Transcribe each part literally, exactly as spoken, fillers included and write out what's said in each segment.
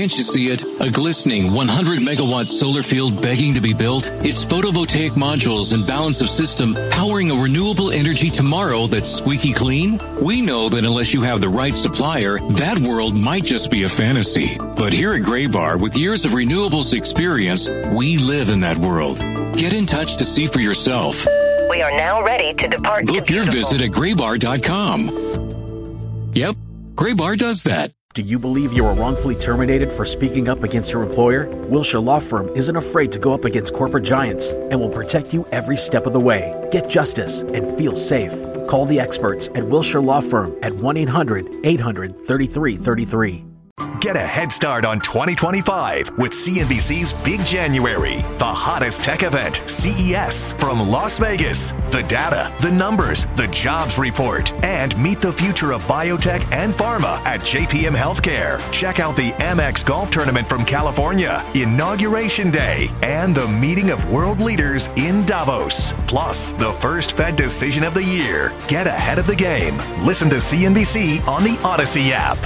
Can't you see it? A glistening one hundred megawatt solar field begging to be built? It's photovoltaic modules and balance of system powering a renewable energy tomorrow that's squeaky clean? We know that unless you have the right supplier, that world might just be a fantasy. But here at Graybar, with years of renewables experience, we live in that world. Get in touch to see for yourself. We are now ready to depart. Book your visit at graybar dot com. Yep, Graybar does that. Do you believe you were wrongfully terminated for speaking up against your employer? Wilshire Law Firm isn't afraid to go up against corporate giants and will protect you every step of the way. Get justice and feel safe. Call the experts at Wilshire Law Firm at one eight hundred eight hundred thirty-three thirty-three. Get a head start on twenty twenty-five with C N B C's Big January, the hottest tech event, C E S, from Las Vegas. The data, the numbers, the jobs report, and meet the future of biotech and pharma at J P M Healthcare. Check out the Amex Golf Tournament from California, Inauguration Day, and the meeting of world leaders in Davos. Plus, the first Fed decision of the year. Get ahead of the game. Listen to C N B C on the Odyssey app.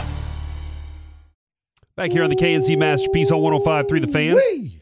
Back here on the K N C Masterpiece on one oh five point three The Fan. Whee!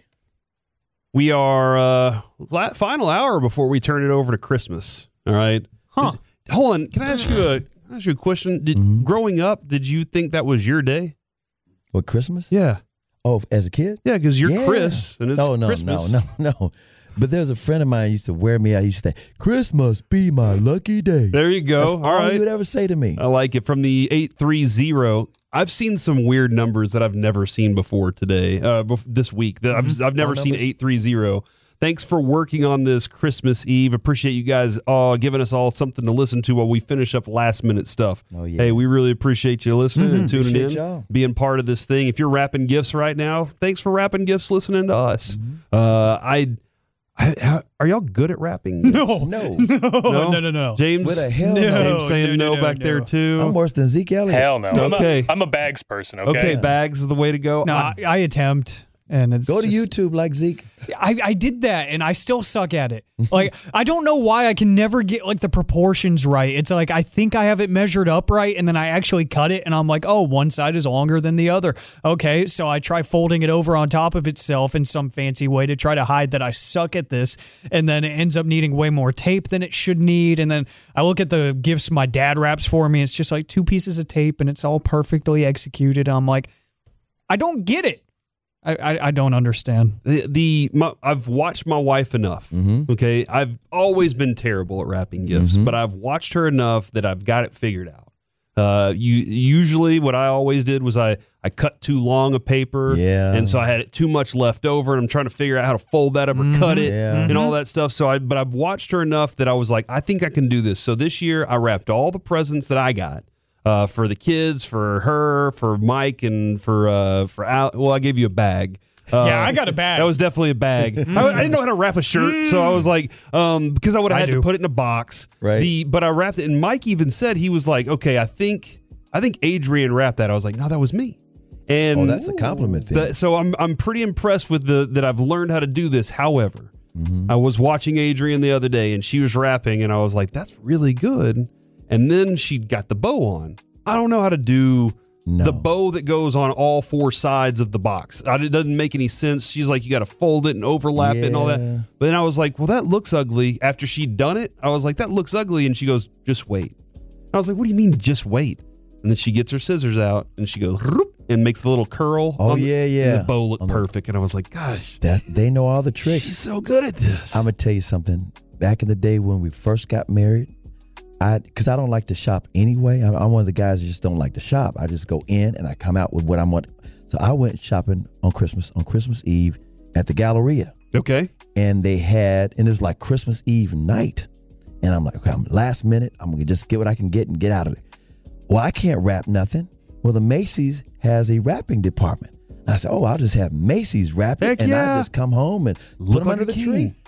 We are uh, la- final hour before we turn it over to Christmas. All right. Huh. Did, hold on. Can I ask you a, can I ask you a question? Did mm-hmm. Growing up, did you think that was your day? What, Christmas? Yeah. Oh, as a kid? Yeah, because you're yeah. Chris, and it's oh, no, Christmas. No, no, no. But there was a friend of mine who used to wear me out. He used to say, Christmas be my lucky day. There you go. That's all, all right. he would ever say to me. I like it. From the eight three zero. I've seen some weird numbers that I've never seen before today, uh, bef- this week. I've, mm-hmm. I've never seen eight three zero. Thanks for working on this Christmas Eve. Appreciate you guys uh, giving us all something to listen to while we finish up last minute stuff. Oh, yeah. Hey, we really appreciate you listening mm-hmm. and tuning appreciate in, y'all. being part of this thing. If you're wrapping gifts right now, thanks for wrapping gifts, listening to us. Mm-hmm. Uh, I, I, how, are y'all good at rapping? No, no, no, no, no, no, no. James, with a hell no. no. James saying no, no, no, no back no. there too. I'm worse than Zeke Elliott. Hell no. Okay, I'm a, I'm a bags person. Okay, okay, bags is the way to go. No, I, I attempt. And it's Go to just, YouTube like Zeke. I, I did that, and I still suck at it. Like, I don't know why I can never get, like, the proportions right. It's like, I think I have it measured up right, and then I actually cut it, and I'm like, oh, one side is longer than the other. Okay, so I try folding it over on top of itself in some fancy way to try to hide that I suck at this, and then it ends up needing way more tape than it should need, and then I look at the gifts my dad wraps for me, it's just like two pieces of tape, and it's all perfectly executed. I'm like, I don't get it. I, I, I don't understand. The, the my, I've watched my wife enough. Mm-hmm. Okay, I've always been terrible at wrapping gifts, mm-hmm. but I've watched her enough that I've got it figured out. Uh, you usually what I always did was I, I cut too long a paper, yeah, and so I had too much left over, and I'm trying to figure out how to fold that up or mm-hmm. cut it yeah. and all that stuff. So I, but I've watched her enough that I was like, I think I can do this. So this year I wrapped all the presents that I got. Uh, for the kids, for her, for Mike, and for uh, for Al. Well, I gave you a bag. Uh, yeah, I got a bag. That was definitely a bag. I, I didn't know how to wrap a shirt, so I was like, um, because I would have had do. to put it in a box. Right. The but I wrapped it, and Mike even said he was like, okay, I think I think Adrian wrapped that. I was like, no, that was me. And oh, that's a compliment. Then. The, so I'm I'm pretty impressed with the that I've learned how to do this. However, mm-hmm. I was watching Adrian the other day, and she was wrapping, and I was like, that's really good. And then she got the bow on. I don't know how to do no. the bow that goes on all four sides of the box. I, it doesn't make any sense. She's like, you got to fold it and overlap yeah. it and all that. But then I was like, well, that looks ugly. After she'd done it, I was like, that looks ugly. And she goes, just wait. I was like, what do you mean, just wait? And then she gets her scissors out and she goes, and makes the little curl. Oh, on yeah, the, yeah. And the bow looked on perfect. The, and I was like, gosh. That, they know all the tricks. She's so good at this. I'm going to tell you something. Back in the day when we first got married, I because I don't like to shop anyway. I'm, I'm one of the guys who just don't like to shop. I just go in and I come out with what I want. So I went shopping on Christmas, on Christmas Eve at the Galleria. Okay. And they had, and it was like Christmas Eve night. And I'm like, okay, I'm last minute. I'm going to just get what I can get and get out of it. Well, I can't wrap nothing. Well, the Macy's has a wrapping department. And I said, oh, I'll just have Macy's wrap it. Heck and yeah. I'll just come home and Look put them like under a the king. tree.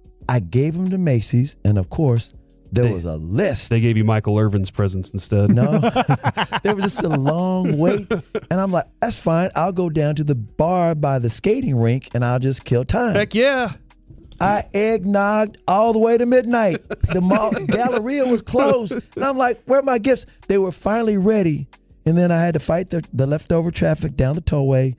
I gave them to Macy's. And of course, there They- was a list. They gave you Michael Irvin's presents instead. No, there was just a long wait. And I'm like, that's fine. I'll go down to the bar by the skating rink and I'll just kill time. Heck yeah. I eggnogged all the way to midnight. The mall, Galleria was closed. And I'm like, where are my gifts? They were finally ready. And then I had to fight the, the leftover traffic down the tollway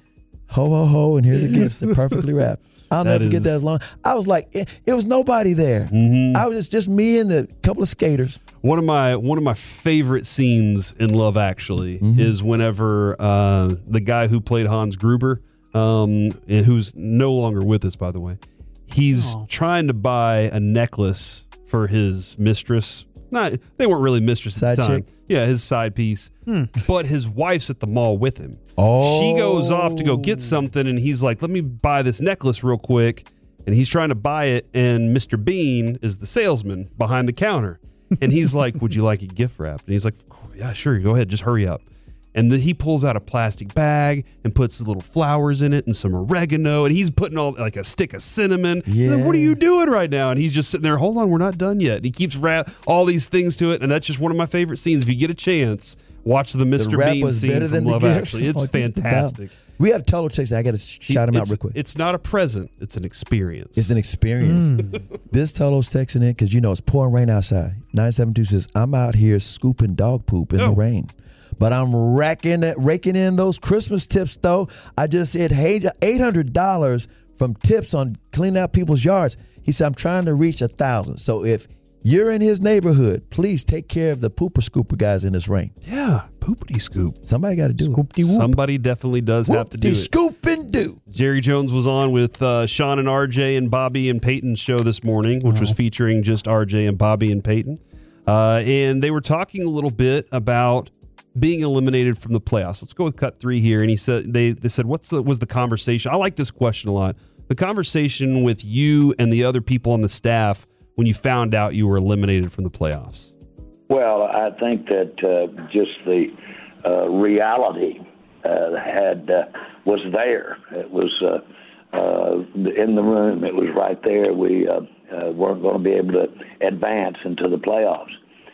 Ho, ho, ho, and here's the gifts. They're perfectly wrapped. I'll That never forget is- that as long. I was like, it, it was nobody there. Mm-hmm. I was just, just me and a couple of skaters. One of my one of my favorite scenes in Love Actually Mm-hmm. is whenever uh, the guy who played Hans Gruber, um, and who's no longer with us, by the way, he's Aw. trying to buy a necklace for his mistress. Not they weren't really mistress at Side the time. chick? Yeah, his side piece. But his wife's at the mall with him. Oh. She goes off to go get something, and he's like, "Let me buy this necklace real quick." And he's trying to buy it, and Mister Bean is the salesman behind the counter. And he's like, "Would you like it gift wrapped?" And he's like, "Yeah, sure. Go ahead. Just hurry up." And then he pulls out a plastic bag and puts little flowers in it and some oregano. And he's putting all like a stick of cinnamon. He's like, "What are Yeah. you doing right now?" And he's just sitting there, "Hold on, we're not done yet." And he keeps wrap all these things to it. And that's just one of my favorite scenes. If you get a chance, watch the Mister The rap Bean was scene better from than Love the gift. Actually. It's Oh, just about. fantastic. We had a total text. I got to shout him out It's- real quick. It's not a present. It's an experience. It's an experience. This Tolo's texting in because you know it's pouring rain outside. nine seven two says, I'm out here scooping dog poop in Oh. the rain. But I'm racking it, raking in those Christmas tips, though. I just hit eight hundred dollars from tips on cleaning out people's yards. He said, I'm trying to reach a thousand. So if you're in his neighborhood, please take care of the pooper scooper guys in this rain. Yeah, poopity scoop. Somebody got to do it. Somebody definitely does have to do Whoop-de it. scoop and do. Jerry Jones was on with uh, Sean and R J and Bobby and Peyton's show this morning, which was featuring just R J and Bobby and Peyton. Uh, and they were talking a little bit about being eliminated from the playoffs. Let's go with cut three here. And he said they they said, "What's the was the conversation?" I like this question a lot. The conversation with you and the other people on the staff when you found out you were eliminated from the playoffs. Well, I think that uh, just the uh, reality uh, had uh, was there. It was uh, uh, in the room. It was right there. We uh, uh, weren't going to be able to advance into the playoffs,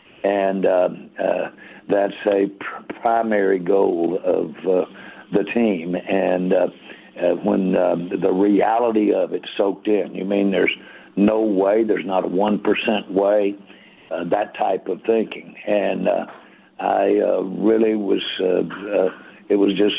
and uh, uh, that's a pr- primary goal of uh, the team. And uh, uh, when uh, the reality of it soaked in, you mean there's no way, there's not a one percent way, uh, that type of thinking. And uh, I uh, really was, uh, uh, it was just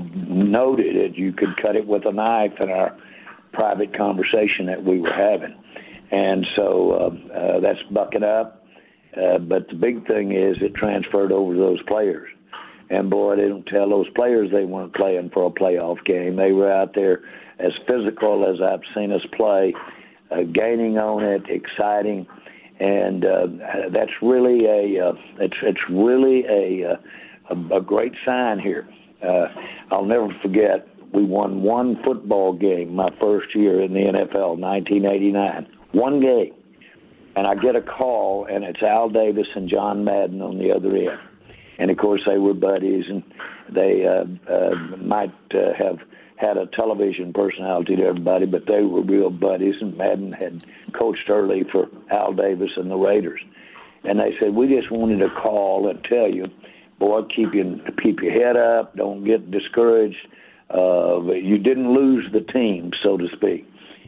noted that you could cut it with a knife in our private conversation that we were having. And so uh, uh, that's bucking up. Uh, but the big thing is it transferred over to those players. And, boy, they don't tell those players they weren't playing for a playoff game. They were out there as physical as I've seen us play, uh, gaining on it, exciting. And uh, that's really a uh, it's it's really a, uh, a a great sign here. Uh, I'll never forget, we won one football game my first year in the N F L, nineteen eighty-nine. One game. And I get a call, and it's Al Davis and John Madden on the other end. And, of course, they were buddies, and they uh, uh, might uh, have had a television personality to everybody, but they were real buddies, and Madden had coached early for Al Davis and the Raiders. And they said, we just wanted to call and tell you, boy, keep, you, keep your head up, don't get discouraged. Uh, you didn't lose the team, so to speak.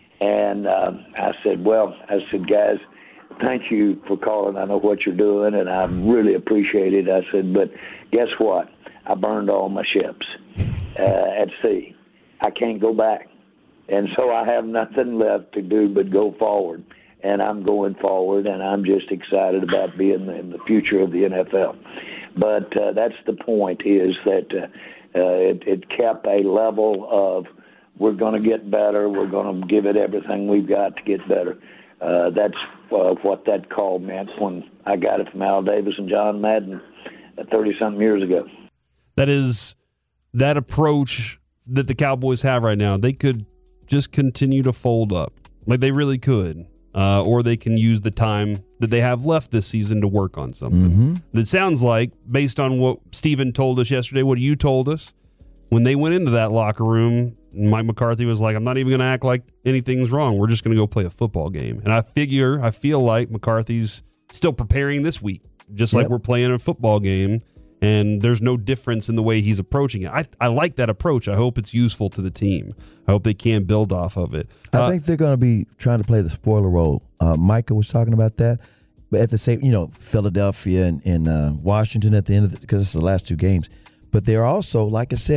And uh, I said, well, I said, guys, thank you for calling. I know what you're doing, and I really appreciate it. I said, but guess what? I burned all my ships uh, at sea. I can't go back. And so I have nothing left to do but go forward. And I'm going forward, and I'm just excited about being in the future of the N F L. But uh, that's the point, is that uh, uh, it, it kept a level of we're going to get better, we're going to give it everything we've got to get better. Uh, that's uh, what that call meant when I got it from Al Davis and John Madden thirty-something years ago. That is that approach that the Cowboys have right now. They could just continue to fold up. Like they really could. Uh, or they can use the time that they have left this season to work on something. Mm-hmm. It sounds like, based on what Steven told us yesterday, what you told us, when they went into that locker room, Mike McCarthy was like, I'm not even going to act like anything's wrong. We're just going to go play a football game. And I figure, I feel like McCarthy's still preparing this week, just like Yep. we're playing a football game. And there's no difference in the way he's approaching it. I, I like that approach. I hope it's useful to the team. I hope they can build off of it. I Uh, think they're going to be trying to play the spoiler role. Uh, Micah was talking about that. But at the same, you know, Philadelphia and, and uh, Washington at the end of the, because it's the last two games. But they're also, like I said,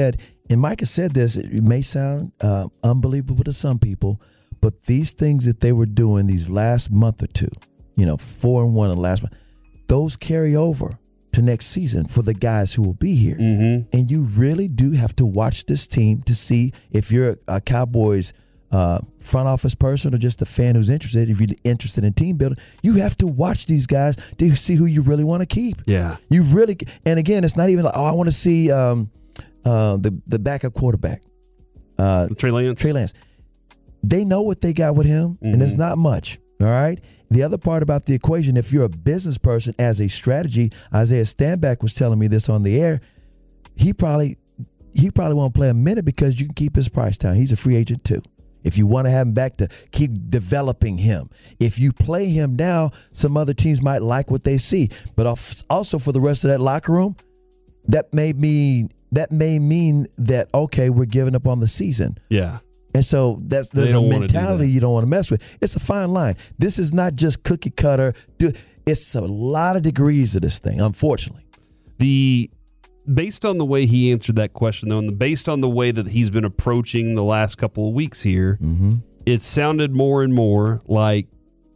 and Micah said this, it may sound uh, unbelievable to some people, but these things that they were doing these last month or two, you know, four and one in the last month, those carry over to next season for the guys who will be here. Mm-hmm. And you really do have to watch this team to see if you're a Cowboys uh, front office person or just a fan who's interested. If you're interested in team building, you have to watch these guys to see who you really want to keep. Yeah. You really, and again, it's not even like, oh, I want to see um, uh, the, the backup quarterback. Uh, Trey Lance. Trey Lance. They know what they got with him, Mm-hmm. and it's not much. All right. The other part about the equation, if you're a business person as a strategy, Isaiah Stanback was telling me this on the air. He probably he probably won't play a minute because you can keep his price down. He's a free agent too. If you want to have him back to keep developing him, if you play him now, some other teams might like what they see. But also for the rest of that locker room, that may mean that may mean that okay, we're giving up on the season. Yeah. And so that's there's a mentality you don't want to mess with. It's a fine line. This is not just cookie cutter. It's a lot of degrees of this thing, unfortunately. The based on the way he answered that question, though, and the, based on the way that he's been approaching the last couple of weeks here, mm-hmm. it sounded more and more like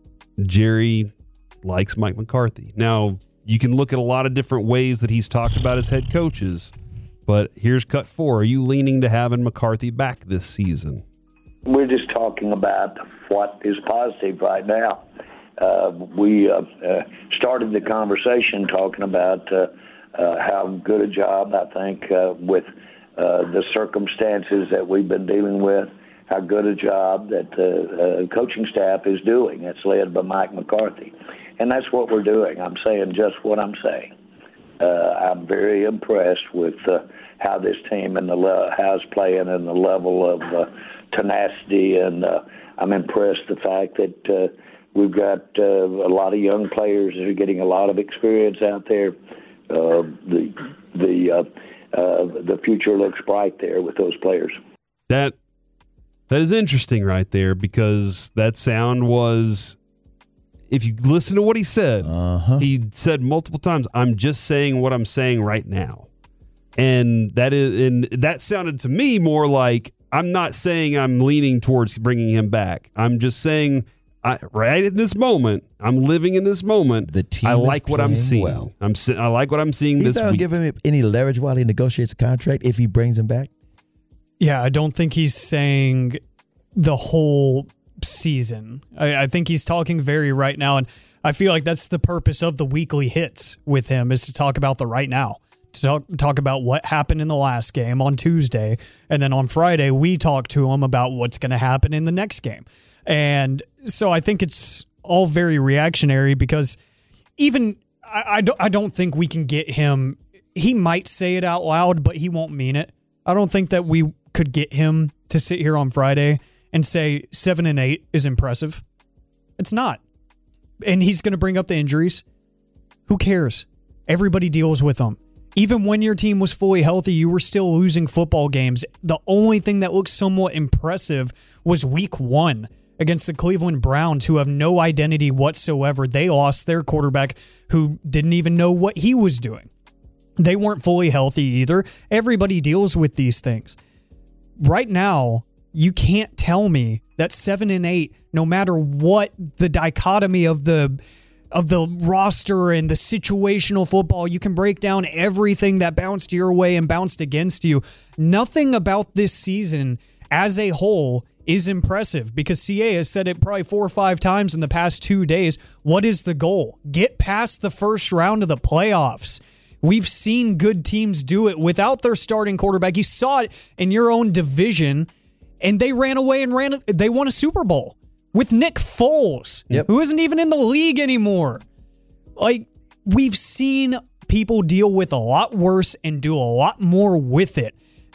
Jerry likes Mike McCarthy. Now, you can look at a lot of different ways that he's talked about his head coaches, but here's cut four. Are you leaning to having McCarthy back this season? We're just talking about what is positive right now. Uh, we uh, uh, started the conversation talking about uh, uh, how good a job, I think, uh, with uh, the circumstances that we've been dealing with, how good a job that the uh, coaching staff is doing. It's led by Mike McCarthy. And that's what we're doing. I'm saying just what I'm saying. Uh, I'm very impressed with uh, how this team and the le- how's playing and the level of uh, tenacity, and uh, I'm impressed the fact that uh, we've got uh, a lot of young players that are getting a lot of experience out there. Uh, the the uh, uh, the future looks bright there with those players. That that is interesting right there, because that sound was, if you listen to what he said, uh-huh. he said multiple times, "I'm just saying what I'm saying right now," and that is, and that sounded to me more like, I'm not saying I'm leaning towards bringing him back. I'm just saying, I, right in this moment, I'm living in this moment. The team I like is what I'm playing seeing. well. I'm I like what I'm seeing He's this not week. giving him any leverage while he negotiates a contract if he brings him back. Yeah, I don't think he's saying the whole season. I, I think he's talking very right now, and I feel like that's the purpose of the weekly hits with him, is to talk about the right now, to talk, talk about what happened in the last game on Tuesday, and then on Friday we talk to him about what's going to happen in the next game. And so I think it's all very reactionary, because even I, I, don't, I don't think we can get him. He might say it out loud, but he won't mean it. I don't think that we could get him to sit here on Friday and say seven and eight is impressive. It's not. And he's going to bring up the injuries. Who cares? Everybody deals with them. Even when your team was fully healthy, you were still losing football games. The only thing that looked somewhat impressive was week one against the Cleveland Browns, who have no identity whatsoever. They lost their quarterback, who didn't even know what he was doing. They weren't fully healthy either. Everybody deals with these things. Right now, you can't tell me that seven and eight, no matter what the dichotomy of the of the roster and the situational football, you can break down everything that bounced your way and bounced against you. Nothing about this season as a whole is impressive, because C A has said it probably four or five times in the past two days. What is the goal? Get past the first round of the playoffs. We've seen good teams do it without their starting quarterback. You saw it in your own division, and they ran away and ran. They won a Super Bowl with Nick Foles, yep. who isn't even in the league anymore. Like, we've seen people deal with a lot worse and do a lot more with it.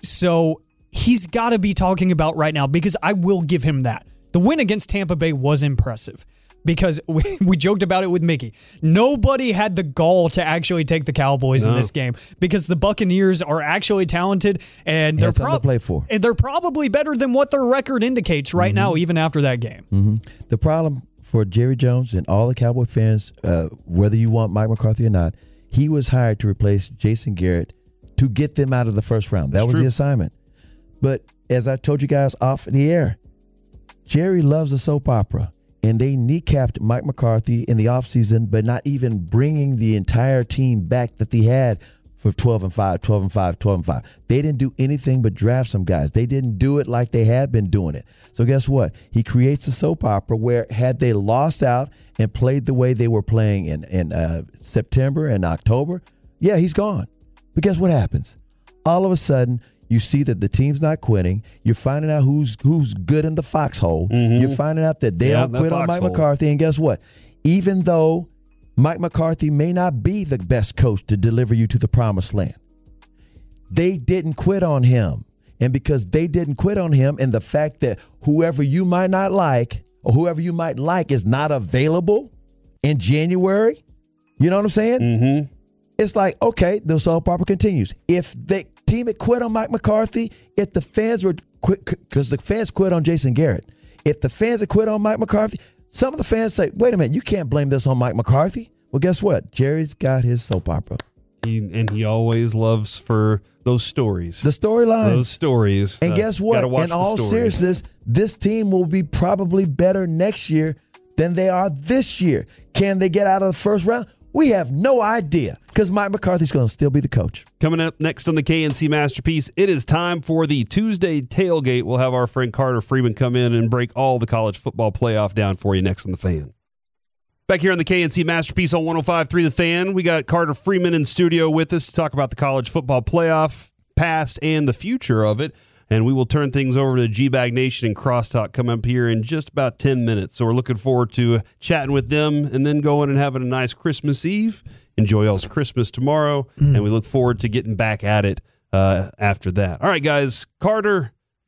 So he's got to be talking about right now, because I will give him that. The win against Tampa Bay was impressive, because we, we joked about it with Mickey. Nobody had the gall to actually take the Cowboys no. in this game, because the Buccaneers are actually talented, and they're, prob- to play for. and they're probably better than what their record indicates right mm-hmm. now, even after that game. Mm-hmm. The problem for Jerry Jones and all the Cowboy fans, uh, whether you want Mike McCarthy or not, he was hired to replace Jason Garrett to get them out of the first round. That That's was true. the assignment. But as I told you guys off the air, Jerry loves a soap opera, and they kneecapped Mike McCarthy in the offseason, but not even bringing the entire team back that they had for twelve and five, twelve and five, twelve and five. They didn't do anything but draft some guys. They didn't do it like they had been doing it. So guess what? He creates a soap opera where had they lost out and played the way they were playing in, in uh, September and October, yeah, he's gone. But guess what happens? All of a sudden, you see that the team's not quitting. You're finding out who's who's good in the foxhole. Mm-hmm. You're finding out that they yeah, don't quit on Mike McCarthy. And guess what? Even though Mike McCarthy may not be the best coach to deliver you to the promised land, they didn't quit on him. And because they didn't quit on him, and the fact that whoever you might not like or whoever you might like is not available in January, you know what I'm saying? Mm-hmm. It's like, okay, the soap opera continues. If the team had quit on Mike McCarthy, if the fans were quit, because the fans quit on Jason Garrett, if the fans had quit on Mike McCarthy, some of the fans say, wait a minute, you can't blame this on Mike McCarthy. Well, guess what? Jerry's got his soap opera. He, and he always loves for those stories. The storyline. Those stories. And uh, guess what? In all stories. seriousness, this team will be probably better next year than they are this year. Can they get out of the first round? We have no idea because Mike McCarthy's going to still be the coach. Coming up next on the K N C Masterpiece, it is time for the Tuesday tailgate. We'll have our friend Carter Freeman come in and break all the college football playoff down for you next on The Fan. Back here on the K N C Masterpiece on one oh five point three The Fan, we got Carter Freeman in studio with us to talk about the college football playoff, past and the future of it. And we will turn things over to G-Bag Nation and Crosstalk come up here in just about ten minutes. So we're looking forward to chatting with them and then going and having a nice Christmas Eve. Enjoy y'all's Christmas tomorrow. Mm. And we look forward to getting back at it uh, after that. All right, guys. Carter,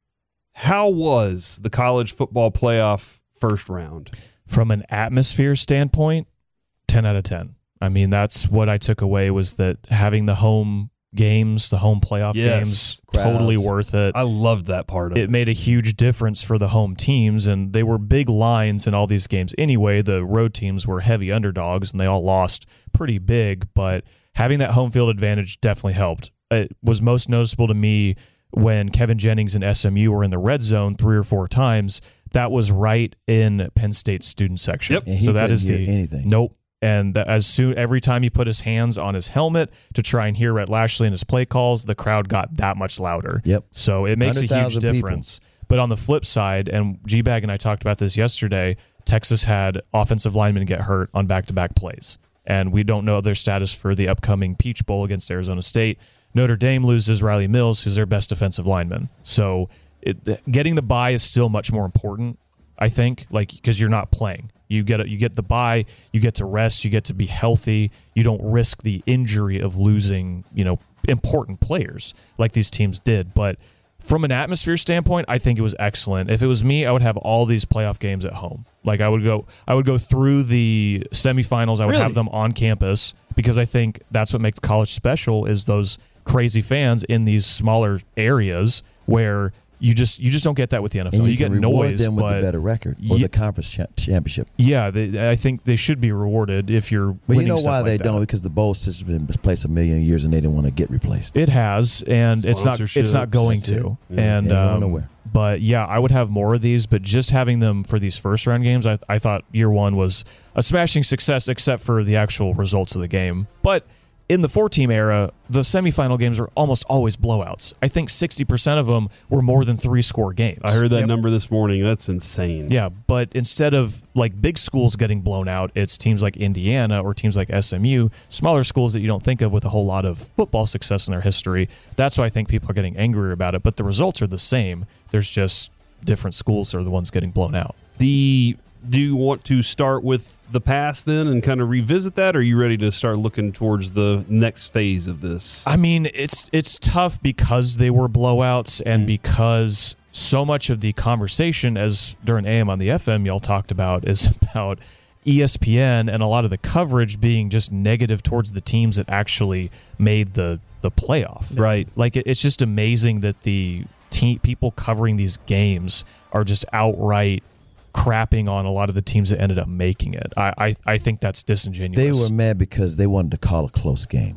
how was the college football playoff first round? From an atmosphere standpoint, ten out of ten. I mean, that's what I took away was that having the home games, the home playoff yes. games, Crowds. Totally worth it. I loved that part of it. It made a huge difference for the home teams, and they were big lines in all these games anyway. The road teams were heavy underdogs, and they all lost pretty big, but having that home field advantage definitely helped. It was most noticeable to me when Kevin Jennings and S M U were in the red zone three or four times. That was right in Penn State's student section. Yep. And he so that is hear the anything. Nope. And as soon every time he put his hands on his helmet to try and hear Rhett Lashley and his play calls, the crowd got that much louder. Yep. So it makes a huge difference. People. But on the flip side, and G-Bag and I talked about this yesterday, Texas had offensive linemen get hurt on back-to-back plays. And we don't know their status for the upcoming Peach Bowl against Arizona State. Notre Dame loses Riley Mills, who's their best defensive lineman. So it, getting the bye is still much more important, I think, like because you're not playing. You get a, you get the bye, you get to rest, you get to be healthy. You don't risk the injury of losing, you know, important players like these teams did. But from an atmosphere standpoint, I think it was excellent. If it was me, I would have all these playoff games at home. Like I would go, I would go through the semifinals. I would really? have them on campus because I think that's what makes college special is those crazy fans in these smaller areas where. You just you just don't get that with the N F L. And you, you can get reward noise, them with but the better record or yeah, the conference cha- championship. Yeah, they, I think they should be rewarded if you're. But winning you know stuff why like they that. don't? Because the bowl system has been in place a million years and they didn't want to get replaced. It has, and it's not. It's not going That's to. it. Yeah, and ain't going um, nowhere. But yeah, I would have more of these. But just having them for these first round games, I, I thought year one was a smashing success, except for the actual results of the game. But in the four-team era, the semifinal games are almost always blowouts. I think sixty percent of them were more than three-score games. I heard that yep. number this morning. That's insane. Yeah, but instead of like big schools getting blown out, it's teams like Indiana or teams like S M U, smaller schools that you don't think of with a whole lot of football success in their history. That's why I think people are getting angrier about it. But the results are the same. There's just different schools are the ones getting blown out. The Do you want to start with the past then and kind of revisit that, or are you ready to start looking towards the next phase of this? I mean, it's it's tough because they were blowouts and mm-hmm. because so much of the conversation, as during A M on the F M y'all talked about, is about E S P N and a lot of the coverage being just negative towards the teams that actually made the, the playoff. Right. Like, it, it's just amazing that the te- people covering these games are just outright crapping on a lot of the teams that ended up making it. I, I, I think that's disingenuous. They were mad because they wanted to call a close game.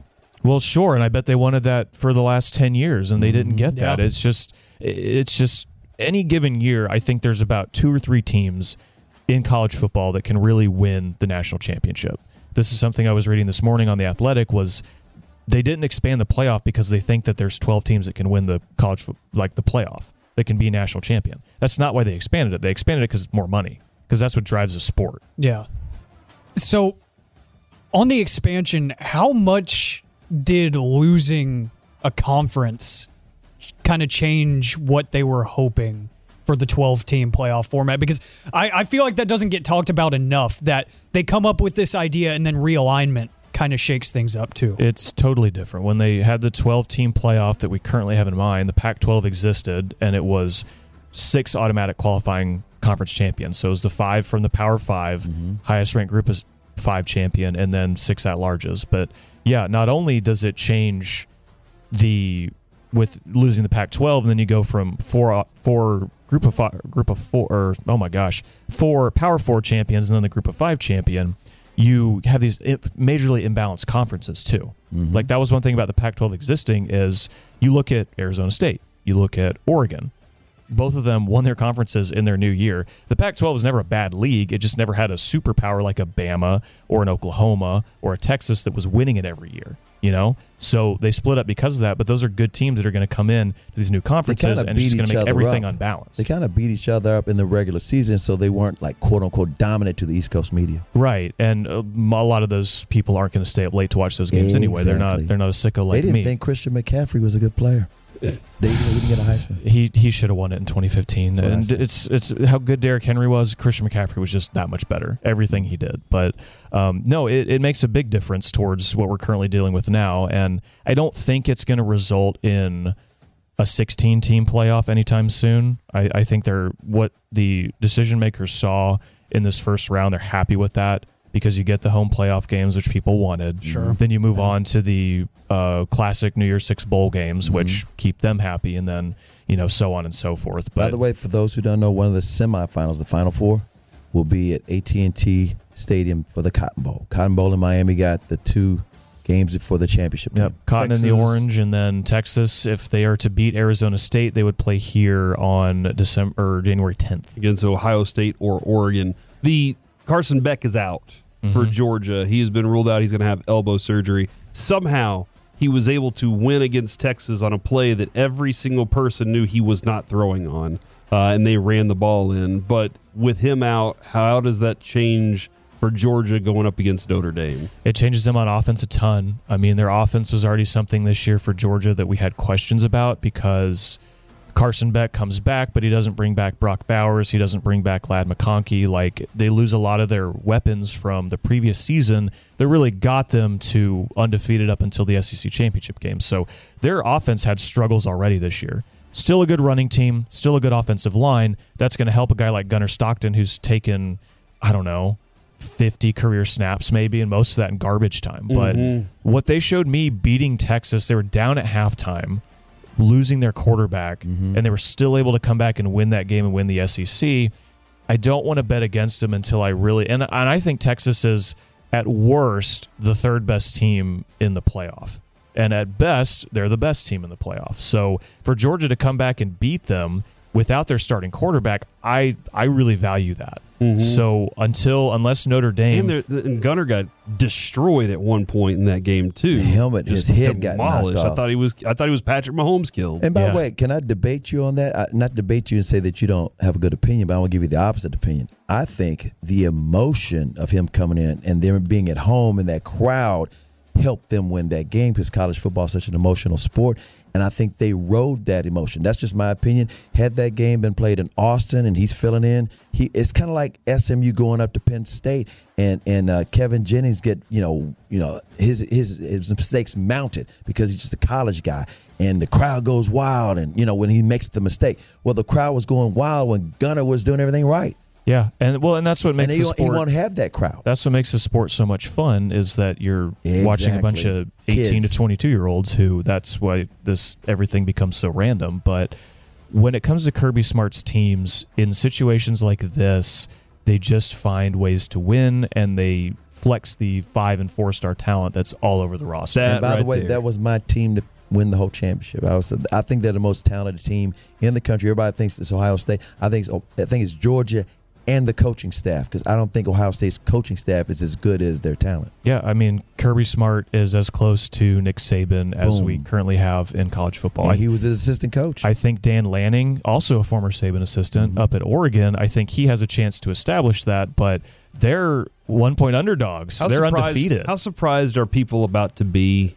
Well, sure, and I bet they wanted that for the last ten years, and they didn't get Yeah. that. It's just, it's just any given year, I think there's about two or three teams in college football that can really win the national championship. This is something I was reading this morning on The Athletic, was they didn't expand the playoff because they think that there's twelve teams that can win the college, like the playoff, that can be national champion. That's not why they expanded it. They expanded it because it's more money, because that's what drives the sport. Yeah. So, on the expansion, how much did losing a conference kind of change what they were hoping for the twelve-team playoff format? Because I, I feel like that doesn't get talked about enough, that they come up with this idea and then realignment kind of shakes things up too. It's totally different. When they had the twelve-team playoff that we currently have in mind, the Pac twelve existed, and it was six automatic qualifying conference champions. So it was the five from the Power Five, mm-hmm. highest ranked group is five champion, and then six at-larges. But yeah, not only does it change the with losing the Pac twelve, and then you go from four four group of five, group of four, or oh my gosh, four Power Four champions, and then the group of five champion. You have these majorly imbalanced conferences too. Mm-hmm. Like, that was one thing about the Pac twelve existing, is you look at Arizona State, you look at Oregon. Both of them won their conferences in their new year. The Pac twelve was never a bad league. It just never had a superpower like a Bama or an Oklahoma or a Texas that was winning it every year. You know, so they split up because of that. But those are good teams that are going to come in to these new conferences, and it's just going to make everything up. unbalanced. They kind of beat each other up in the regular season, so they weren't like quote unquote dominant to the East Coast media. Right, and a lot of those people aren't going to stay up late to watch those games exactly. anyway. They're not. They're not a sicko like me. They didn't me. think Christian McCaffrey was a good player. They didn't get a Heisman. He he should have won it in twenty fifteen. That's And it's it's how good Derrick Henry was. Christian McCaffrey was just that much better. Everything he did. But um, no, it, it makes a big difference towards what we're currently dealing with now. And I don't think it's going to result in a sixteen-team playoff anytime soon. I, I think they're what the decision makers saw in this first round. They're happy with that, because you get the home playoff games, which people wanted. Sure. Then you move on to the uh, classic New Year's Six bowl games, mm-hmm. which keep them happy, and then, you know, so on and so forth. But by the way, for those who don't know, one of the semifinals, the Final Four, will be at A T and T Stadium for the Cotton Bowl. Cotton Bowl in Miami got the two games for the championship game. Yep. Cotton Texas. in the orange, and then Texas, if they are to beat Arizona State, they would play here on December or January tenth against Ohio State or Oregon. The Carson Beck is out mm-hmm. for Georgia. He has been ruled out. He's going to have elbow surgery. Somehow he was able to win against Texas on a play that every single person knew he was not throwing on, uh, and they ran the ball in. But with him out, how does that change for Georgia going up against Notre Dame? It changes them on offense a ton. I mean, their offense was already something this year for Georgia that we had questions about, because Carson Beck comes back, but he doesn't bring back Brock Bowers. He doesn't bring back Ladd McConkey. Like, they lose a lot of their weapons from the previous season that really got them to undefeated up until the S E C championship game. So their offense had struggles already this year. Still a good running team, still a good offensive line. That's going to help a guy like Gunnar Stockton, who's taken, I don't know, fifty career snaps maybe, and most of that in garbage time. But mm-hmm. what they showed me beating Texas, they were down at halftime, losing their quarterback, mm-hmm. and they were still able to come back and win that game and win the S E C. I don't want to bet against them until I really... And, and I think Texas is, at worst, the third best team in the playoff. And at best, they're the best team in the playoff. So for Georgia to come back and beat them without their starting quarterback, I I really value that. Mm-hmm. So until, unless Notre Dame... And, and Gunnar got destroyed at one point in that game, too. The helmet, Just his head demolished. got knocked off. I thought he was I thought he was Patrick Mahomes killed. And by Yeah. the way, can I debate you on that? I, not debate you and say that you don't have a good opinion, but I want to give you the opposite opinion. I think the emotion of him coming in and them being at home and that crowd helped them win that game, because college football is such an emotional sport. And I think they rode that emotion. That's just my opinion. Had that game been played in Austin and he's filling in, he it's kind of like S M U going up to Penn State and and uh, Kevin Jennings get you know you know his his his mistakes mounted because he's just a college guy, and the crowd goes wild. And you know when he makes the mistake, well, the crowd was going wild when Gunnar was doing everything right. Yeah, and well, and that's what makes and he, the sport. he won't have that crowd. That's what makes the sport so much fun, is that you're Exactly. watching a bunch of eighteen Kids. to twenty-two year olds who, that's why this everything becomes so random. But when it comes to Kirby Smart's teams, in situations like this, they just find ways to win, and they flex the five and four star talent that's all over the roster. And by right the way, there. that was my team to win the whole championship. I was, I think they're the most talented team in the country. Everybody thinks it's Ohio State. I think it's, I think it's Georgia and the coaching staff, because I don't think Ohio State's coaching staff is as good as their talent. Yeah, I mean, Kirby Smart is as close to Nick Saban as Boom. we currently have in college football. And I, he was his assistant coach. I think Dan Lanning, also a former Saban assistant Mm-hmm. up at Oregon, I think he has a chance to establish that, but they're one-point underdogs. How they're surprised- undefeated. How surprised are people about to be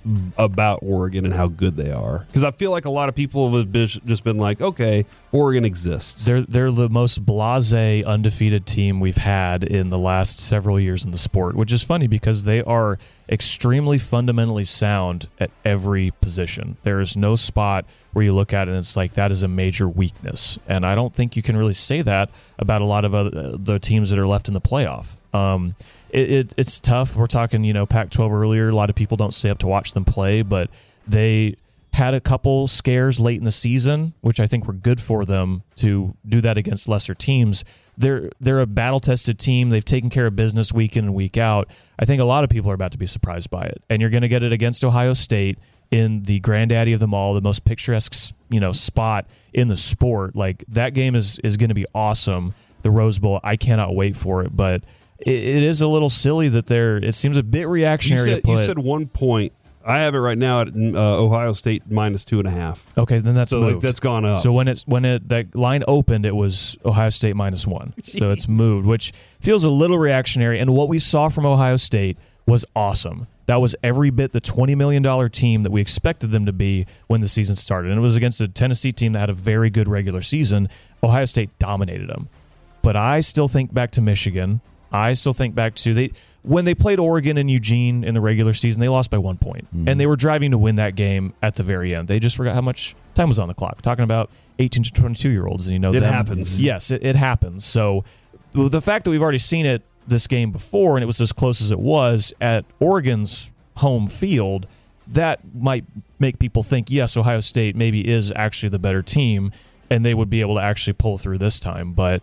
about Oregon and how good they are? Because I feel like a lot of people have been- just been like, okay, Oregon exists. They're they're the most blasé undefeated team we've had in the last several years in the sport, which is funny because they are extremely fundamentally sound at every position. There is no spot where you look at it and it's like that is a major weakness, and I don't think you can really say that about a lot of other, the teams that are left in the playoff. Um, it, it, it's tough. We're talking, you know, Pac twelve earlier. A lot of people don't stay up to watch them play, but they had a couple scares late in the season, which I think were good for them to do that against lesser teams. They're they're a battle-tested team. They've taken care of business week in and week out. I think a lot of people are about to be surprised by it, and you're going to get it against Ohio State in the granddaddy of them all, the most picturesque, you know, spot in the sport. Like that game is is going to be awesome. The Rose Bowl, I cannot wait for it, but it, it is a little silly that they're. It seems a bit you reactionary said, to put. you said one point. I have it right now at uh, Ohio State minus two and a half. Okay, then that's So moved. like, that's gone up. So when it's when it that line opened, it was Ohio State minus one. So it's moved, which feels a little reactionary. And what we saw from Ohio State was awesome. That was every bit the twenty million dollars team that we expected them to be when the season started. And it was against a Tennessee team that had a very good regular season. Ohio State dominated them. But I still think back to Michigan. I still think back to they when they played Oregon and Eugene in the regular season, they lost by one point. Mm-hmm. And they were driving to win that game at the very end. They just forgot how much time was on the clock. Talking about eighteen to twenty-two-year-olds. And you know, It them, happens. Yes, it, it happens. So the fact that we've already seen it this game before and it was as close as it was at Oregon's home field, that might make people think, yes, Ohio State maybe is actually the better team and they would be able to actually pull through this time. But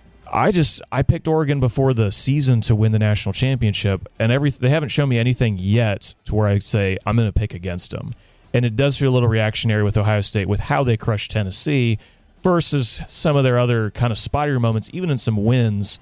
I just I picked Oregon before the season to win the national championship, and every they haven't shown me anything yet to where I say I'm going to pick against them. And it does feel a little reactionary with Ohio State with how they crushed Tennessee versus some of their other kind of spottier moments, even in some wins.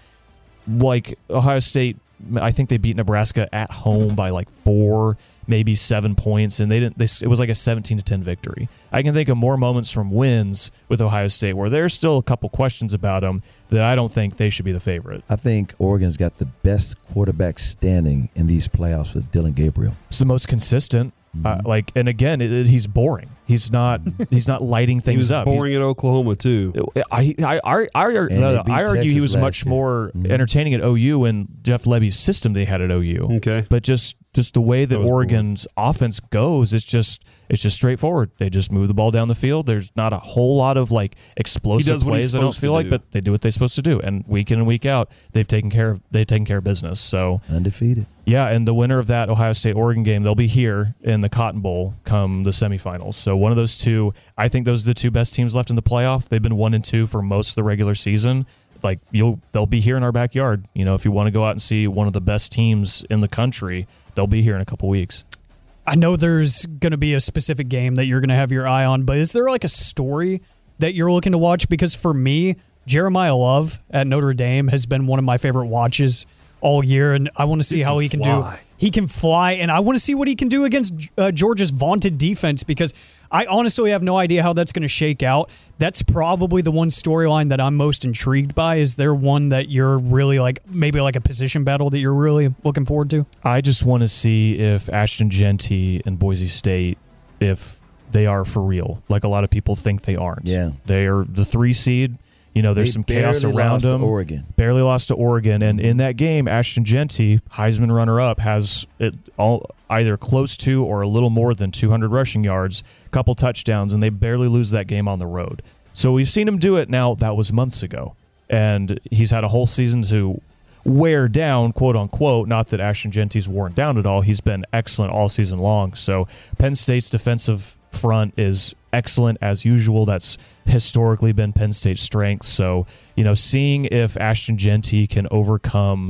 Like Ohio State, I think they beat Nebraska at home by like four, maybe seven points, and they didn't. They, it was like a seventeen to ten victory. I can think of more moments from wins with Ohio State where there's still a couple questions about them that I don't think they should be the favorite. I think Oregon's got the best quarterback standing in these playoffs with Dylan Gabriel. It's the most consistent. Mm-hmm. Uh, like, and again, it, it, he's boring. He's not. He's not lighting things he was up. boring at Oklahoma too. He's, I I I, I, And they no, beat I argue he Texas was last much year. more Mhm. entertaining at O U and Jeff Levy's system they had at O U. Okay. But just just the way that That was Oregon's offense goes, it's just it's just straightforward. They just move the ball down the field. There's not a whole lot of like explosive does what he's plays. I don't supposed feel to like, do. but they do what they're supposed to do. And week in and week out, they've taken care of they've taken care of business. So Undefeated. yeah, and the winner of that Ohio State-Oregon game, they'll be here in the Cotton Bowl come the semifinals. So one of those two, I think those are the two best teams left in the playoff. They've been one and two for most of the regular season. Like you'll, they'll be here in our backyard. You know, if you want to go out and see one of the best teams in the country, they'll be here in a couple weeks. I know there's going to be a specific game that you're going to have your eye on, but is there like a story that you're looking to watch? Because for me, Jeremiah Love at Notre Dame has been one of my favorite watches all year, and I want to see He how can he can fly. do. He can fly, and I want to see what he can do against uh, Georgia's vaunted defense, because I honestly have no idea how that's going to shake out. That's probably the one storyline that I'm most intrigued by. Is there one that you're really like, maybe like a position battle that you're really looking forward to? I just want to see if Ashton Genty and Boise State, if they are for real, like a lot of people think they aren't. Yeah. They are the three seed. You know, there's They some chaos barely around lost to them. Oregon. Barely lost to Oregon, and in that game, Ashton Genty, Heisman runner-up, has it all either close to or a little more than two hundred rushing yards, a couple touchdowns, and they barely lose that game on the road. So we've seen him do it now. That was months ago, and he's had a whole season to wear down, quote unquote. Not that Ashton Genty's worn down at all. He's been excellent all season long. So Penn State's defensive front is excellent as usual. That's historically been Penn State's strength. So, you know, seeing if Ashton Genty can overcome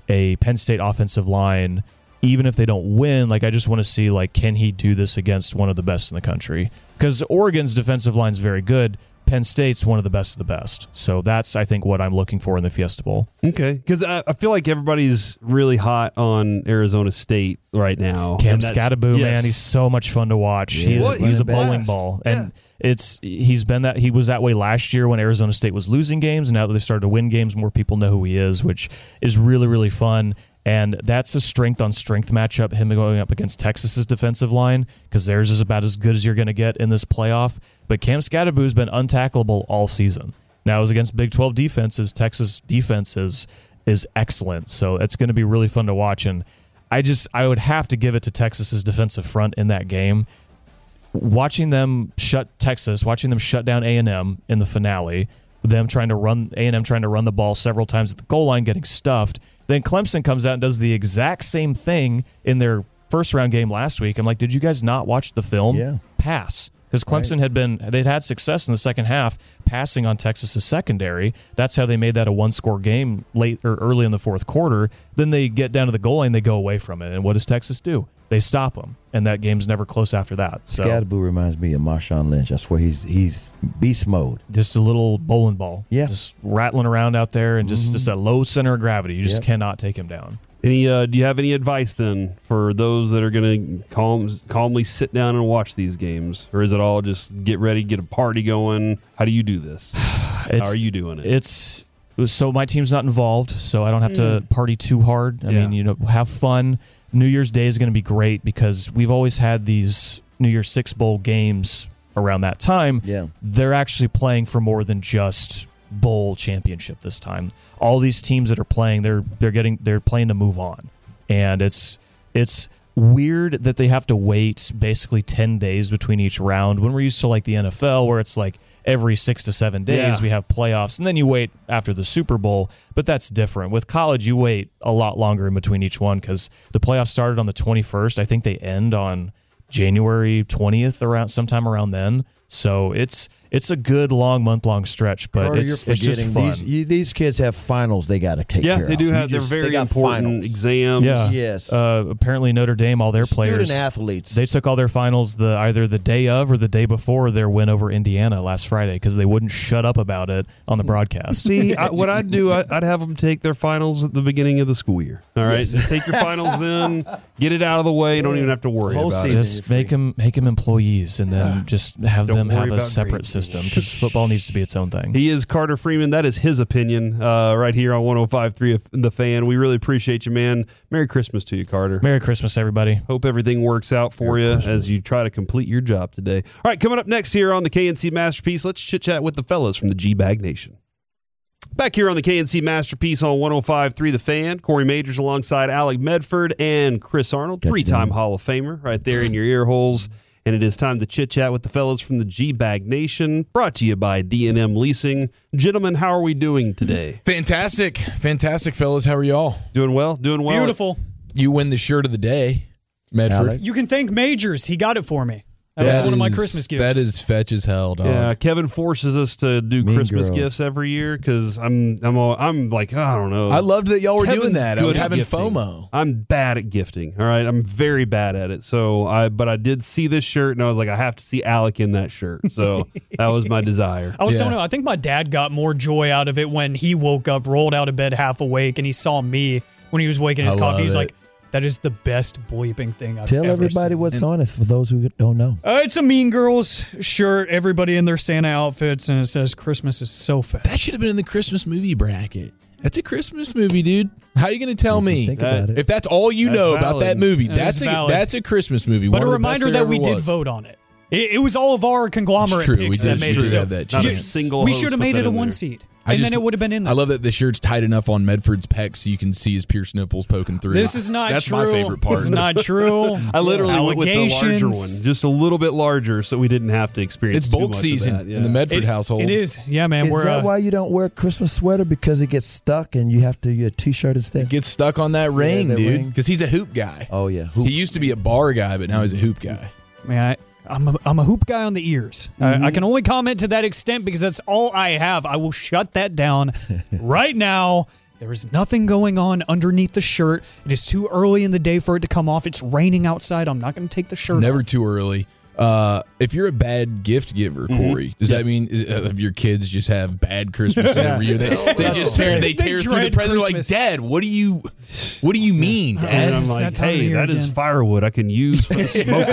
a Penn State offensive line, even if they don't win, like I just want to see, like, can he do this against one of the best in the country? Because Oregon's defensive line is very good. Penn State's one of the best of the best. So that's, I think, what I'm looking for in the Fiesta Bowl. Okay, because I, I feel like everybody's really hot on Arizona State right now. Cam And that's- Scattaboo, yes. man, he's so much fun to watch. Yeah. He is, What? he's a He's bowling badass. ball, Yeah. and it's he's been that he was that way last year when Arizona State was losing games, and now that they started to win games, more people know who he is, which is really really fun. And that's a strength on strength matchup, him going up against Texas's defensive line, because theirs is about as good as you're going to get in this playoff. But Cam Scattaboo has been untackleable all season. Now, it was against Big twelve defenses. Texas defense is, is excellent. So it's going to be really fun to watch. And I just, I would have to give it to Texas's defensive front in that game. Watching them shut Texas, watching them shut down A and M in the finale, them trying to run A and M trying to run the ball several times at the goal line, getting stuffed. Then Clemson comes out and does the exact same thing in their first round game last week. I'm like, did you guys not watch the film? Yeah. Pass. Because Clemson had been, they'd had success in the second half passing on Texas's secondary. That's how they made that a one-score game late or early in the fourth quarter. Then they get down to the goal line, they go away from it. And what does Texas do? They stop them, and that game's never close after that. So Scattaboo reminds me of Marshawn Lynch. I swear he's he's beast mode. just a little bowling ball, Yeah. just rattling around out there, and just just a low center of gravity. You just Yep. cannot take him down. Any? Uh, do you have any advice then for those that are going to calm, calmly sit down and watch these games, or is it all just get ready, get a party going? How do you do this? It's, How are you doing it? It's so my team's not involved, so I don't have to party too hard. I Yeah. mean, you know, have fun. New Year's Day is going to be great because we've always had these New Year's Six Bowl games around that time. Yeah. They're actually playing for more than just bowl championship this time. All these teams that are playing, they're they're getting they're playing to move on, and it's it's weird that they have to wait basically ten days between each round when we're used to like the N F L where it's like every six to seven days Yeah. we have playoffs and then you wait after the Super Bowl. But that's different. With college, you wait a lot longer in between each one because the playoffs started on the twenty-first. I think they end on January twentieth, around sometime around then. So it's it's a good long month long stretch, but Carter, it's, you're it's just forgetting fun. these, you, these kids have finals they got to take yeah, care they of. do You have. just- they're they very got important finals. exams. Yeah. Yes. Uh, apparently, Notre Dame, all their players, Student athletes. they took all their finals the either the day of or the day before their win over Indiana last Friday because they wouldn't shut up about it on the broadcast. See, I, what I'd do, I, I'd have them take their finals at the beginning of the school year. All right, just take your finals then, get it out of the way. You don't even have to worry Whole about season. it. Just make them make them employees, and then just have Don't them worry have a about separate grades. system because football needs to be its own thing. He is Carter Freeman. That is his opinion uh, right here on one oh five point three The Fan. We really appreciate you, man. Merry Christmas to you, Carter. Merry Christmas, everybody. Hope everything works out for you as you try to complete your job today. All right, coming up next here on the K N C Masterpiece, let's chit-chat with the fellas from the G-Bag Nation. Back here on the K N C Masterpiece on one oh five point three The Fan, Corey Majors alongside Alec Medford and Chris Arnold, Gotcha, three-time man. Hall of Famer right there in your ear holes. And it is time to chit-chat with the fellas from the G-Bag Nation, brought to you by D and M Leasing. Gentlemen, how are we doing today? Fantastic. Fantastic, fellas. How are y'all? Doing well? Doing well? Beautiful. You win the shirt of the day, Medford. Alec? You can thank Majors. He got it for me. That, was one of my is- Christmas gifts. That is fetch as hell, dog. Yeah, Kevin forces us to do Mean Christmas Girls. gifts every year because I'm I'm all, I'm like I don't know. I loved that y'all were doing Kevin's that. I good was at having gifting. FOMO. I'm bad at gifting. All right, I'm very bad at it. So I, but I did see this shirt and I was like, I have to see Alec in that shirt. So that was my desire. I was Yeah. telling him, I think my dad got more joy out of it when he woke up, rolled out of bed half awake, and he saw me when he was waking his I coffee. love He's it. like, that is the best bleeping thing I've Tell ever everybody seen. what's on it for those who don't know. Uh, it's a Mean Girls shirt, everybody in their Santa outfits, and it says Christmas is so fast. That should have been in the Christmas movie bracket. That's a Christmas movie, dude. How are you going to tell me? Think That- about it. If that's all you That's know valid. about that movie, That that's is a valid. that's a Christmas movie. But One a of the best reminder there that we ever did was. vote on it. It, it was all of our conglomerate It's true. We picks did- that we made did it. So have that Not a chance. single. we host should have put made that it a in one there. seed. I And just- then it would have been in there. I love that the shirt's tight enough on Medford's pecs so you can see his pierced nipples poking through. This is not That's true. my favorite part. This is not true. I literally went with the larger one, Allegations. just a little bit larger, so we didn't have to experience. It's too bulk much of season that. Yeah. in the Medford It- household. It is. Yeah, man. Is we're, that uh, why you don't wear a Christmas sweater? Because it gets stuck and you have to use a t-shirt instead? Gets stuck on that ring, that dude. ring. Because he's a hoop guy. Oh, yeah. Hoop. He used to be a bar guy, but now he's a hoop guy. Man, I, I'm a, I'm a hoop guy on the ears. I, I can only comment to that extent because that's all I have. I will shut that down right now. There is nothing going on underneath the shirt. It is too early in the day for it to come off. It's raining outside. I'm not going to take the shirt Never off. too early. Uh, if you're a bad gift giver, Corey, does Yes. that mean uh, if your kids just have bad Christmases every year? They, they just tear, they They tear through the dread present. They're like, Christmas. Dad, what do you, what do you mean, Dad? And I'm It's like, that time of hey, year that is again. firewood I can use for the smoker.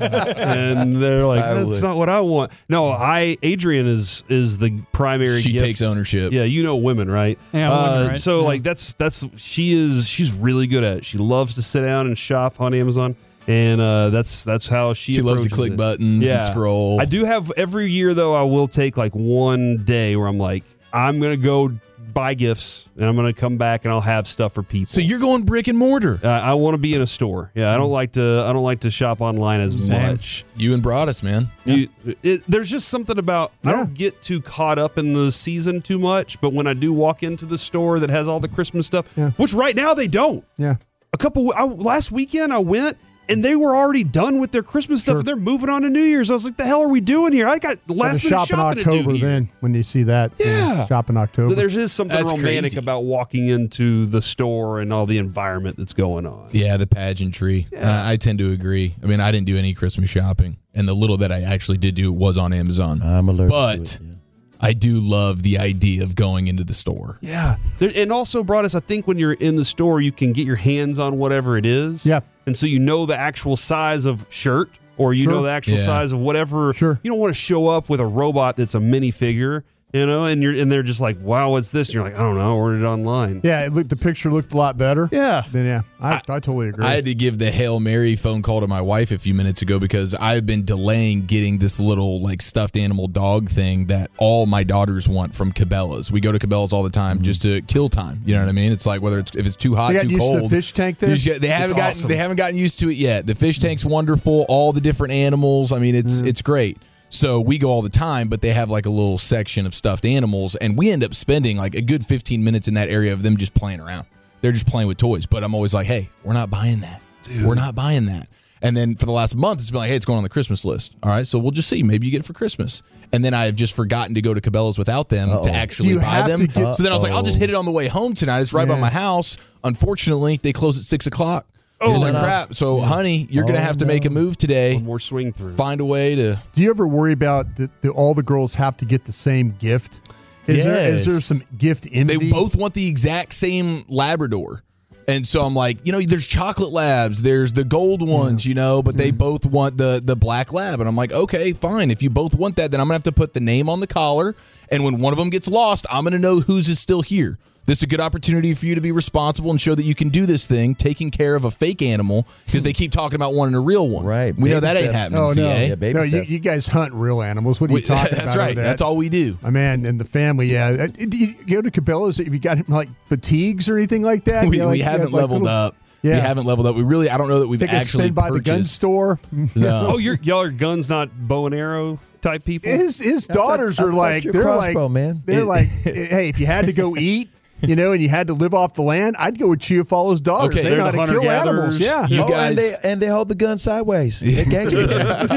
And they're like, Firewood. that's not what I want. No, I Adrian is is the primary She gift. takes ownership. Yeah, you know women, right? Yeah, uh, women, right? So Yeah. like that's that's she is she's really good at it. She loves to sit down and shop on Amazon. And uh, that's that's how she She loves to approaches click it. buttons yeah. and scroll. I do have every year though. I will take like one day where I'm like, I'm gonna go buy gifts and I'm gonna come back and I'll have stuff for people. So you're going brick and mortar. Uh, I want to be in a store. Yeah, I don't like to. I don't like to shop online as Same. much. You and Broadus, man. You, it, there's just something about. I don't get too caught up in the season too much, but when I do walk into the store that has all the Christmas stuff, Yeah. which right now they don't. Yeah. A couple I, last weekend I went and they were already done with their Christmas stuff Sure. and they're moving on to New Year's. I was like, the hell are we doing here? I got Gotta last minute shop in shopping to do October here. then when you see that. you know, Yeah. shop in October. There's just something That's romantic crazy. about walking into the store and all the environment that's going on. Yeah, the pageantry. Uh, I tend to agree. I mean, I didn't do any Christmas shopping, and the little that I actually did do was on Amazon. I'm allergic But to it. Yeah. I do love the idea of going into the store. Yeah. There, and also, Broadus, I think when you're in the store, you can get your hands on whatever it is. Yeah. And so you know the actual size of shirt or you Sure. know the actual Yeah. size of whatever. Sure. You don't want to show up with a robot that's a minifigure, you know, and you're and they're just like, wow, what's this? And you're like, I don't know, I ordered it online. yeah, it looked, the picture looked a lot better. Yeah. Then yeah, I, I, totally agree. I had to give the Hail Mary phone call to my wife a few minutes ago because I've been delaying getting this little like stuffed animal dog thing that all my daughters want from Cabela's. We go to Cabela's all the time just to kill time. You know what I mean? It's like whether it's if it's too hot, They got too used to the cold. fish tank there? You just get- they haven't It's gotten awesome. they haven't gotten used to it yet. The fish tank's wonderful. All the different animals. I mean, it's it's great. So we go all the time, but they have like a little section of stuffed animals, and we end up spending like a good fifteen minutes in that area of them just playing around. They're just playing with toys. But I'm always like, hey, we're not buying that. We're not buying that. And then for the last month, it's been like, hey, it's going on the Christmas list. All right, so we'll just see. Maybe you get it for Christmas. And then I've just forgotten to go to Cabela's without them Uh-oh. to actually You buy have them. to get- so then I was like, I'll just hit it on the way home tonight. It's right by Yeah. my house. Unfortunately, they close at six o'clock. Oh, She's like, no. crap. So, honey, you're going to Oh, have to make a move today. One more swing through. Find a way to. Do you ever worry about that the, all the girls have to get the same gift? Is there is there Yes. some gift envy? They both want the exact same Labrador. And so I'm like, you know, there's chocolate labs, there's the gold ones, you know, but they both want the the black lab. And I'm like, okay, fine. If you both want that, then I'm going to have to put the name on the collar. And when one of them gets lost, I'm going to know whose is still here. This is a good opportunity for you to be responsible and show that you can do this thing, taking care of a fake animal, because they keep talking about wanting a real one. Right. We know Baby that ain't steps. happening, Oh, no. C A. Yeah, baby no, you, steps. you guys hunt real animals. What are you We- talking about? That's over right. there? That's all we do. My man and the family, yeah. Uh, Do you go to Cabela's if you got like fatigues or anything like that? We, You know, we like- haven't like leveled little- up. Yeah. We haven't leveled up. We really, I don't know that we've Take a actually spin by the gun purchased. store. No. Oh, you're, y'all are guns, not bow and arrow type people? His his daughters I are thought like your they're crossbow, like man. they're It- like hey, if you had to go eat, you know, and you had to live off the land, I'd go with Chiafalo's daughters. Okay, they they're know how the to kill hunter-gatherers. animals. Yeah. You oh, guys- and they and they hold the gun sideways. They're gangsters.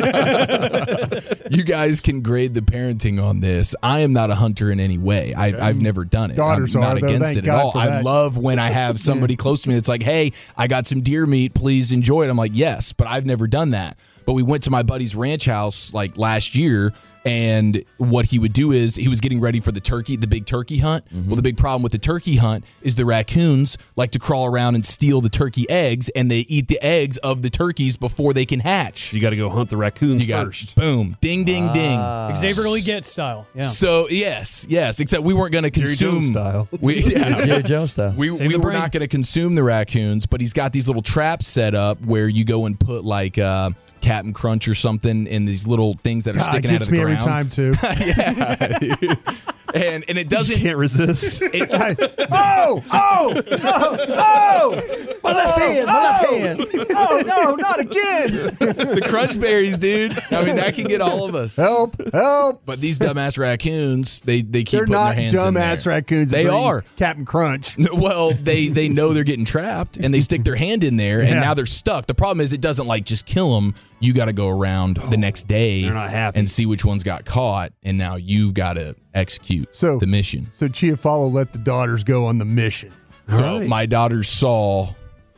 You guys can grade the parenting on this. I am not a hunter in any way. I, I've never done it. Daughters I'm not are, though. against Thank it at God all. for I that. love when I have somebody close to me that's like, hey, I got some deer meat. Please enjoy it. I'm like, yes, but I've never done that. But we went to my buddy's ranch house like last year, and what he would do is he was getting ready for the turkey, the big turkey hunt. Well, the big problem with the turkey hunt is the raccoons like to crawl around and steal the turkey eggs, and they eat the eggs of the turkeys before they can hatch. You got to go hunt the raccoons You got first. boom, ding, ding, ding. Xavier Lee Getz style. Yeah. So yes, yes. Except we weren't going to Jerry consume Jones style. We yeah, Jerry Jones style. we, Save we the were brain. not going to consume the raccoons, but he's got these little traps set up where you go and put like uh, Captain Crunch or something in these little things that are God, sticking out gets of the me every ground. time too. yeah, dude. and and it You doesn't. can't resist. It, oh, oh, oh, oh! My left hand, my left hand. Oh no, not again! the crunch berries, dude. I mean, that can get all of us. Help! Help! But these dumbass raccoons, they they keep They're putting not their hands in dumbass there. raccoons. They They're are. Captain Crunch. Well, they they know they're getting trapped, and they stick their hand in there, and Yeah. now they're stuck. The problem is it doesn't like just kill them. You got to go around the next day they're not happy. and see which ones got caught, and now you've got to execute execute So the mission. So Chiafalo let the daughters go on the mission. So right. my daughters saw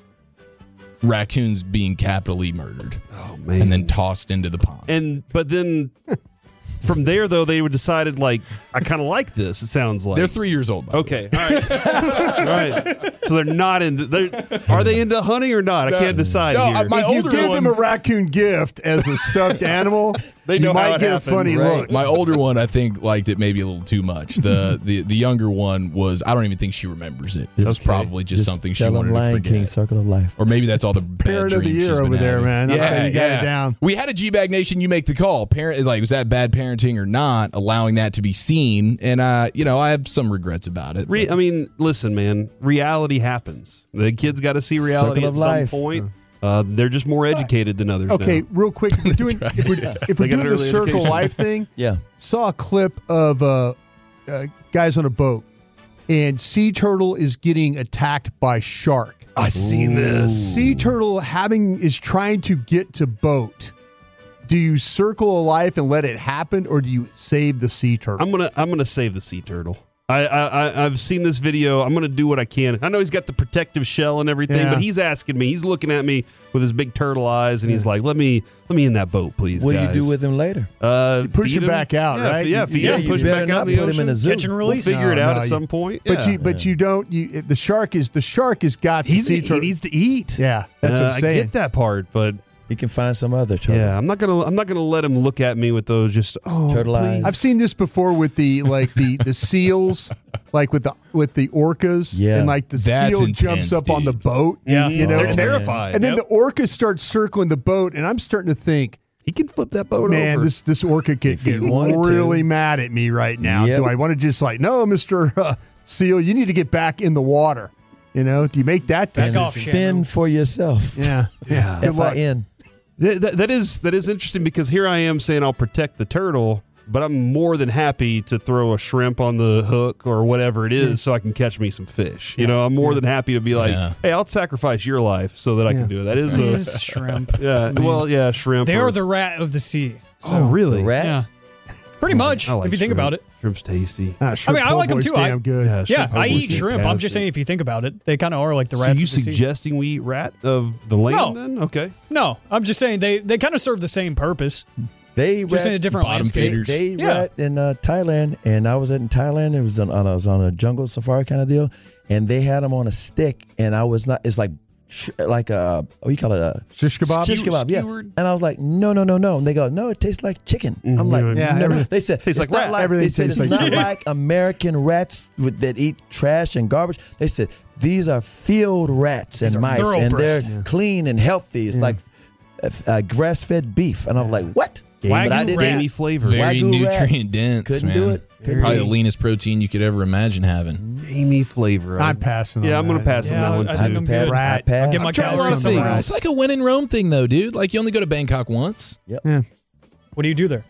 raccoons being capitally murdered. Oh man. And then tossed into the pond. And but then from there though they would decided like I kind of like this. It sounds like They're three years old. By okay. All right. All right. So they're not into. They're, are they into hunting or not? I can't decide No, here. I- my If you older give one- them a raccoon gift as a stuffed animal, They you know how might it get happened, a funny right? look. My older one, I think, liked it maybe a little too much. The the the younger one was, I don't even think she remembers it. It was Okay. probably just, something she tell wanted them to Lion forget. King, Circle of Life. Or maybe that's all the bad Parent of the dreams year she's been over there, having. man. Yeah, Okay, you got it yeah. down. We had a G-Bag Nation, you make the call. Parent, like, was that bad parenting or not, allowing that to be seen? And, uh, you know, I have some regrets about it. Re- I mean, listen, man. Reality happens. The kids got to see reality Circle at of some life. point. Uh, they're just more educated than others. Okay, now. real quick. If we're doing, if we're, if we're They got doing an the early circle education. life thing, Yeah. saw a clip of uh, uh, guys on a boat, and sea turtle is getting attacked by shark. I seen this. Sea turtle having is trying to get to boat. Do you circle a life and let it happen, or do you save the sea turtle? I'm gonna I'm gonna save the sea turtle. I, I I- I've seen this video. I'm gonna do what I can. I know he's got the protective shell and everything, Yeah. but he's asking me. He's looking at me with his big turtle eyes, and he's like, "Let me let me in that boat, please." What guys. do you do with him later? Uh, push feed him back out, yeah, right? Yeah, feed Yeah, him, you push him better back out not in the put him ocean. in a zoo. Catch and We'll release. figure it No, out no, at you- some point. But Yeah. you but you don't. You the shark is the shark has got the he's sea turtle. he needs to eat. Yeah, that's Uh, what I'm saying. I get that part, but You can find some other turtle. yeah, I'm not gonna I'm not gonna let him look at me with those just oh Turtle please. eyes. I've seen this before with the like the the seals, like with the with the orcas, Yeah. and like the That's seal intense, jumps up on the dude. boat. Yeah. you know, They're and then- terrified. And then Yep. the orcas start circling the boat, and I'm starting to think, He can flip that boat man, over. this this orca could If he get wanted to. really mad at me right now. Yep. Do I want to just like, no, Mister Uh, Seal, you need to get back in the water? You know, do you make that Back decision? off, Shannon. Fend for yourself. Yeah, yeah. Good F luck. I N. Th- that, that is that is interesting because here I am saying I'll protect the turtle, but I'm more than happy to throw a shrimp on the hook or whatever it is so I can catch me some fish. You know, I'm more than happy to be like, Yeah. hey, I'll sacrifice your life so that I Yeah. can do it. That is It a is shrimp. yeah. Well, yeah, shrimp. They or- are the rat of the sea. oh really? The rat? Yeah. Pretty much, I like if you think shrimp. about it. Shrimp's tasty. Ah, shrimp I mean, I like 'em po' boy's too. I- Damn good. Yeah, Yeah, shrimp I po' eat boy's shrimp. I'm fantastic. just saying, if you think about it, they kind of are like the So rats you of the sea. suggesting we eat rat of the land No. then? Okay. No, I'm just saying they, they kind of serve the same purpose. They Just in a rat- different bottom landscape. feeders. They Yeah. rat in uh, Thailand, and I was in Thailand. It was on, on I was on a jungle safari kind of deal, and they had them on a stick, and I was not. It's like sh- like a what do you call it a Shish kebab? Shish kebab, yeah. Skewered? And I was like, no, no, no, no. And they go, no, it tastes like chicken. I'm like, Yeah, no, no. everything- They said tastes it's like not rat. like Everything they said tastes it's like not chicken. like American rats with, that eat trash and garbage. They said these are field rats and are mice, and they're thoroughbred. clean and healthy. It's like uh, uh, grass-fed beef, and I'm like, what? Wagyu But I didn't. Gamey flavor. Very Wagyu rat. nutrient dense, Couldn't man. do it. Couldn't Probably do the it. leanest protein you could ever imagine having. Gamey flavor. I'm passing on Yeah, I'm going to that. pass Yeah, on that one I too. think I'm good. I Rat. passed. I'll get my I'm trying to calories run somewhere some else. It's like a when in Rome thing, though, dude. Like, you only go to Bangkok once. Yeah. What do you do there?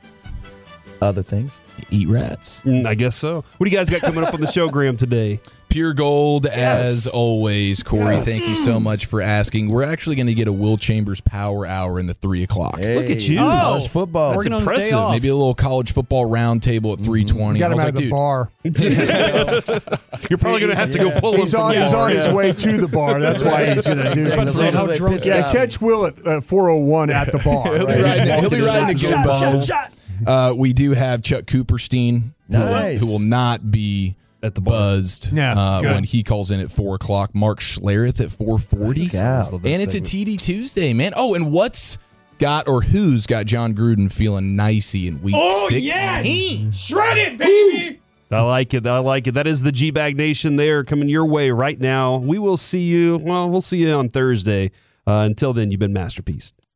Other things. Eat rats. Mm, I guess so. What do you guys got coming up on the show, Graham, today? Pure gold, as Yes. always. Corey, Yes. thank you so much for asking. We're actually going to get a Will Chambers Power Hour in the three o'clock. Hey, Look at you. College Oh, football. working on his day impressive. off. Maybe a little college football roundtable at three twenty. Got I him was out like, of the dude, bar. You're probably going to have to go pull him He's from on, the he's bar, on his yeah. way to the bar. That's why he's going to do I was about to it. say, how little bit drunk pissed is Yeah, off. that? catch Will at uh, four oh one at the bar. He'll be right? riding, he'll be riding a good Shot, shot, ball. shot. Uh, we do have Chuck Cooperstein, who, Nice. who will not be At the bar. buzzed Yeah, uh, good. when he calls in at four o'clock. Mark Schlereth at four forty. Yeah. Love that And it's a segment. T D Tuesday, man. Oh, and what's got or who's got John Gruden feeling nicey in week sixteen? Shredded, baby! I like it. I like it. That is the G-Bag Nation there coming your way right now. We will see you. Well, we'll see you on Thursday. Uh, until then, you've been Masterpiece.